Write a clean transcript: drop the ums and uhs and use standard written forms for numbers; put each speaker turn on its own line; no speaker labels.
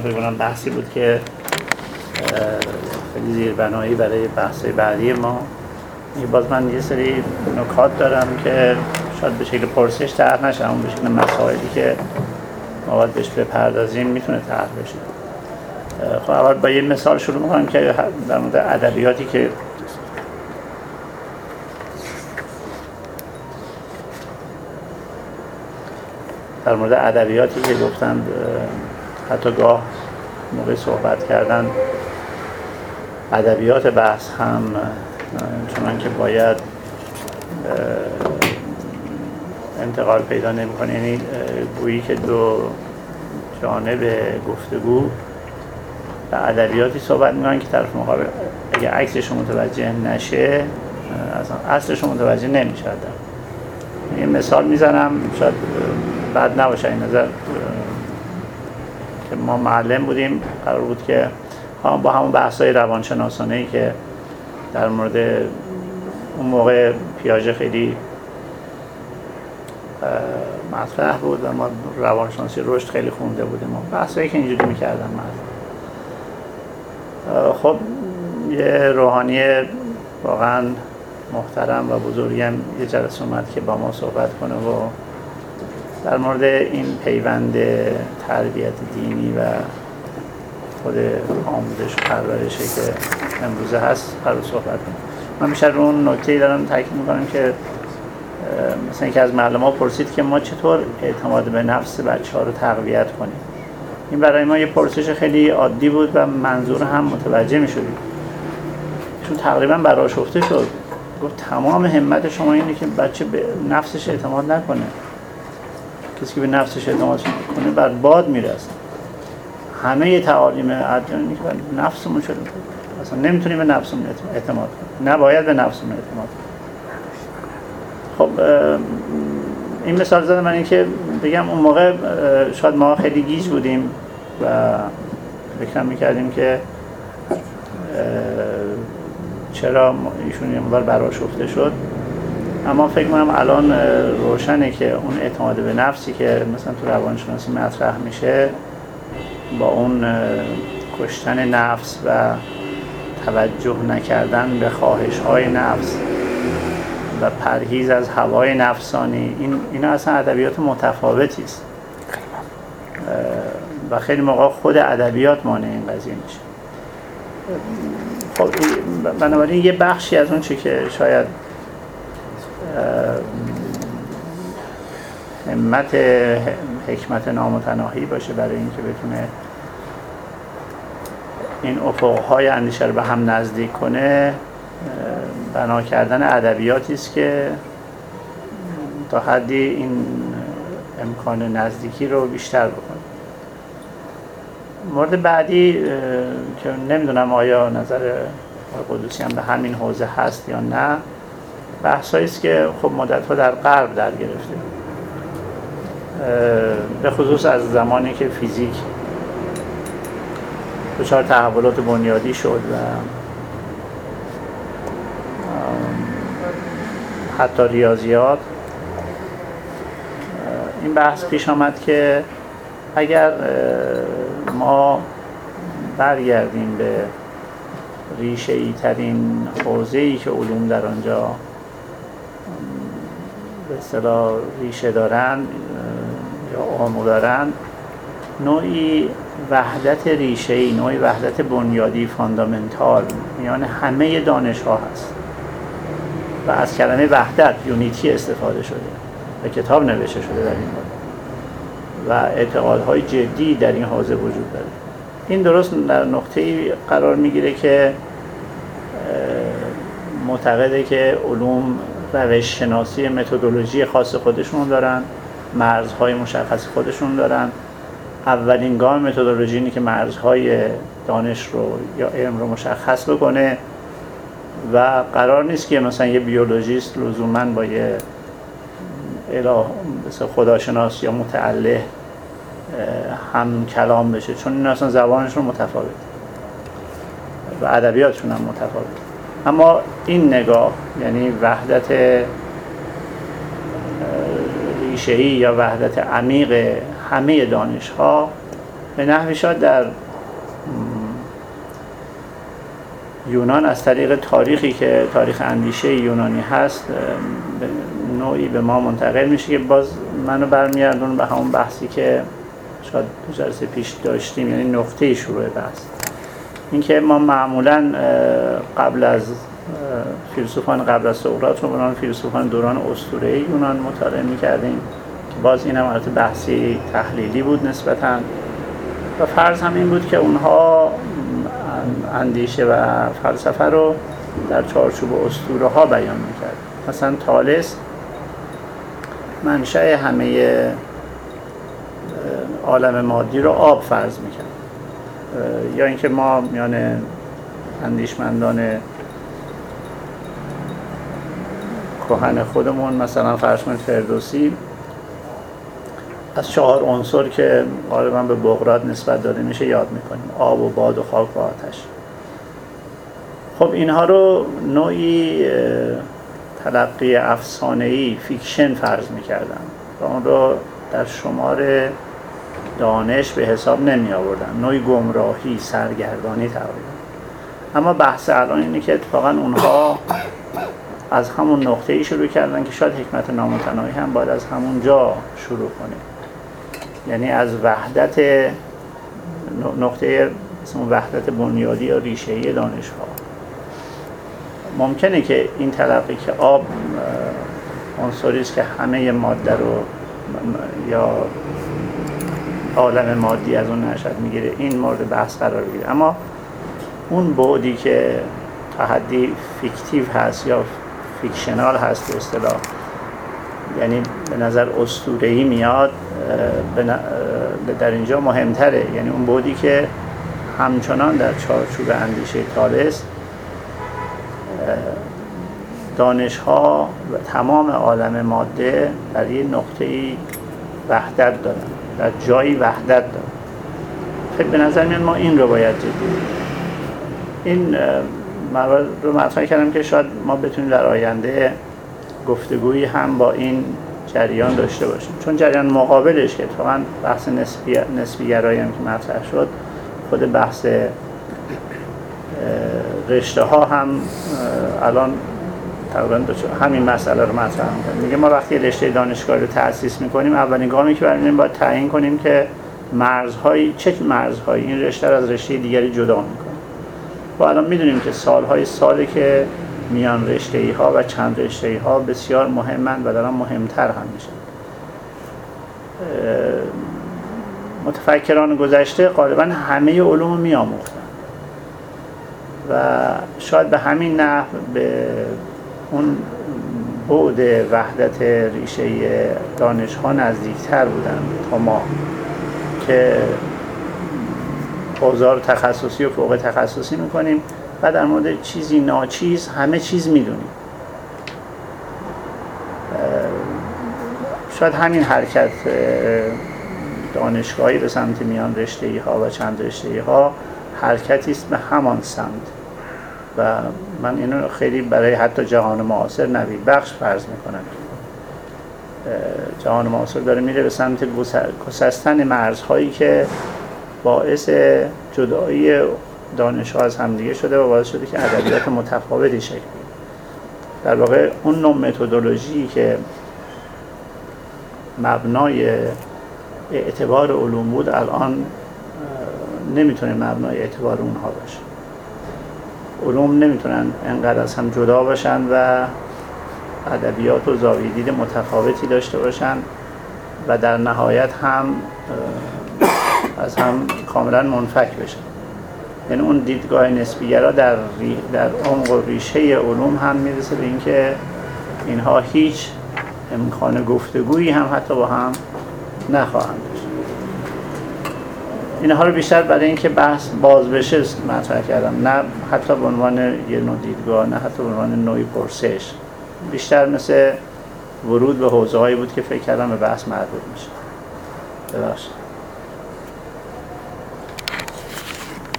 فکر کنم بحثی بود که خیلی زیربنایی برای بحث بعدی ما. باز من یه سری نکات دارم که شاید به شکل پرسش طرح نشه، اما به شکل مسائلی که ما باید بهش بپردازیم میتونه طرح بشه. خب اول با یه مثال شروع میکنم که در مورد ادبیاتی که گفتن حتی گاه موقع صحبت کردن ادبیات بحث هم چنان که باید انتقال پیدا نمی‌کنه، یعنی گویی که دو جانب گفتگو و ادبیاتی صحبت می‌کنن که طرف مقابل اگه عکسش متوجه نشه اصلا اصلش متوجه نمیشه. یه مثال میزنم شاید بد نباشه این نظر که ما معلم بودیم، قرار بود که با همون بحث‌های روانشناسانه‌ای که در مورد اون موقع پیاژه خیلی مطرح بود و ما روانشناسی رشد خیلی خونده بودیم و بحثایی که اینجوری می‌کردن خب یه روحانی واقعا محترم و بزرگی هم یه جلسه اومد که با ما صحبت کنه و در مورد این پیوند تربیت دینی و خود آموزش و پرورشی که امروزه هست قرار صحبت کنم. من بیشتر رو اون نکته‌ای دارم تاکید می‌کنم که مثلا یکی از معلم‌ها پرسید که ما چطور اعتماد به نفس بچه‌ها رو تقویت کنیم. این برای ما یه پرسش خیلی عادی بود و منظور هم متوجه می‌شدیم. چون تقریبا برآشفته شد. گفت تمام همت شما اینه که بچه به نفسش اعتماد نکنه. کسی که به نفسش اعتماد کنه بر باد میرسه. همه تعالیم ادیانی که بر نفسمون شده اصلا نمیتونیم به نفسمون اعتماد کنیم، نباید به نفسمون اعتماد کنیم. خب این مثال زدم من این که بگم اون موقع شاید ما خیلی گیج بودیم و فکر میکردیم که چرا ایشون یه مقدار برآشفته شد، اما فکر کنم الان روشنه که اون اعتماد به نفسی که مثلا تو روانشناسی مطرح میشه با اون کشتن نفس و توجه نکردن به خواهش‌های نفس و پرهیز از هوای نفسانی، اینا اصلا ادبیات متفاوتی است و خیلی موقع خود ادبیات مانع این قضیه میشه. خب بنابراین یه بخشی از اون چی که شاید همت حکمت نامتناهی باشه برای اینکه بتونه این افقهای اندیشه رو به هم نزدیک کنه، بنا کردن ادبیاتی است که تا حدی این امکان نزدیکی رو بیشتر بکنه. مورد بعدی که نمیدونم آیا نظر قدوسی هم به همین حوزه هست یا نه، بحثایی است که خب مدت‌ها در غرب در گرفته، به خصوص از زمانی که فیزیک دچار تحولات بنیادی شد و حتی ریاضیات، این بحث پیش آمد که اگر ما برگردیم به ریشه‌ای ترین حوزه‌ای که علوم در آنجا به اصطلاح ریشه دارند یا آمو دارند، نوعی وحدت ریشه‌ای، نوعی وحدت بنیادی فاندامنتال میان همه دانش‌ها هست و از کلمه وحدت یونیتی استفاده شده و کتاب نوشته شده در این مورد و اعتقادهای جدی در این حوزه وجود داره. این درست در نقطه‌ای قرار میگیره که معتقده که علوم روش شناسی متدولوژی خاص خودشون دارن، مرزهای مشخص خودشون دارن. اولین گام متدولوژی اینه که مرزهای دانش رو یا علم رو مشخص بکنه و قرار نیست که مثلا یه بیولوژیست لزوماً با یه مثلا خداشناس یا متعله هم کلام بشه، چون این اصلا زبانشون متفاوت و ادبیاتشون هم متفاوت. اما این نگاه، یعنی وحدت ریشه‌ای یا وحدت عمیق همه دانش‌ها، به نحوی شاید در یونان از طریق تاریخی که تاریخ اندیشه یونانی هست به نوعی به ما منتقل میشه که باز منو برمیگردون به همون بحثی که شاید دو جلسه پیش داشتیم، یعنی نقطه شروع بحث. اینکه ما معمولاً قبل از فیلسوفان قبل از سقراط رو به عنوان فیلسوفان دوران اسطوره‌ای یونان مطالعه می‌کردیم که باز این هم البته بحثی تحلیلی بود نسبتاً، و فرض هم این بود که اونها اندیشه و فلسفه رو در چارچوب اسطوره‌ها بیان می‌کرد. مثلا تالس منشأ همه عالم مادی رو آب فرض می‌کرد. یا اینکه ما میان اندیشمندان کهن خودمون مثلا فرض کنید فردوسی از 4 عنصر که غالبا به بقراط نسبت داده میشه یاد میکنیم: آب و باد و خاک و آتش. خب اینها رو نوعی تلقی افسانه‌ای فیکشن فرض میکردن و اون رو در شمار دانش به حساب نمی آوردن، نوعی گمراهی، سرگردانی تقریبا. اما بحث الان اینه که اتفاقا اونها از همون نقطه‌ای شروع کردن که شاید حکمت نامتناهی هم باید از همون جا شروع کنه، یعنی از وحدت نقطه اسمون وحدت بنیادی یا ریشه‌ای دانش‌ها. ممکنه که این تلقی که آب عنصری است که همه ماده رو یا عالم مادی از اون نشأت میگیره، این مورد بحث قرار بگیره، اما اون بعدی که تحدی فیکتیو هست یا فیکشنال هست به اصطلاح، یعنی به نظر اسطوره‌ای میاد، در اینجا مهمتره. یعنی اون بعدی که همچنان در چارچوب اندیشه تالس دانش‌ها و تمام عالم ماده در یک نقطه‌ای وحدت دارن، در جایی وحدت دارن. خیلی به نظر میاد ما این رو باید جدی بگیریم. این موارد رو مطرح کردم که شاید ما بتونیم در آینده گفتگویی هم با این جریان داشته باشیم، چون جریان مقابلش که اتفاقاً بحث نسبی گرایی هم که مطرح شد، خود بحث رشته ها هم الان تقریبا همین مسئله رو مطرح می‌کنه. میگه ما وقتی رشته دانشگاهی رو تأسیس می‌کنیم، اولین گامی که برمی‌داریم باید تعیین کنیم که مرزهای چه مرزهایی این رشته رو از رشته دیگری جدا می‌کنه. و الان می‌دونیم که سالی که میان رشته‌ای‌ها و چند رشته‌ای‌ها بسیار مهمند و دارن مهمتر هم میشن. متفکران گذشته غالبا همه علوم رو می‌آموختن و شاید به همین نحو به اون بعد وحدت ریشه دانش‌ها نزدیکتر بودن تا ما که حوزه تخصصی و فوق تخصصی می‌کنیم و در مورد چیزی ناچیز همه چیز می‌دونیم. شاید همین حرکت دانشگاهی به سمت میان رشته‌ای‌ها و چند رشته‌ای‌ها حرکتی است به همان سمت و من اینو خیلی برای حتی جهان معاصر نوید بخش فرض میکنم. جهان معاصر داره میره به سمت گسستن مرزهایی که باعث جدایی دانش‌ها از همدیگه شده و باعث شده که ادبیات متفاوتی شکل بگیره. در واقع اون نوع متدولوژی که مبنای اعتبار علوم بود الان نمیتونه مبنای اعتبار اونها باشه. علوم نمیتونن انقدر از هم جدا باشن و ادبیات و زاویه دید متفاوتی داشته باشن و در نهایت هم از هم کاملا منفک بشن. یعنی اون دیدگاه نسبی‌گرا در عمق و ریشه علوم هم میرسه به اینکه اینها هیچ امکان گفتگویی هم حتی با هم نخواهند داشت. اینها رو بیشتر برای اینکه بحث باز بشه مطرح کردم، نه حتی به عنوان یه نوع دیدگاه، نه حتی به عنوان نوعی پرسش. بیشتر مثل ورود به حوزه‌هایی بود که فکر کردم به بحث مربوط میشه. ببخشید.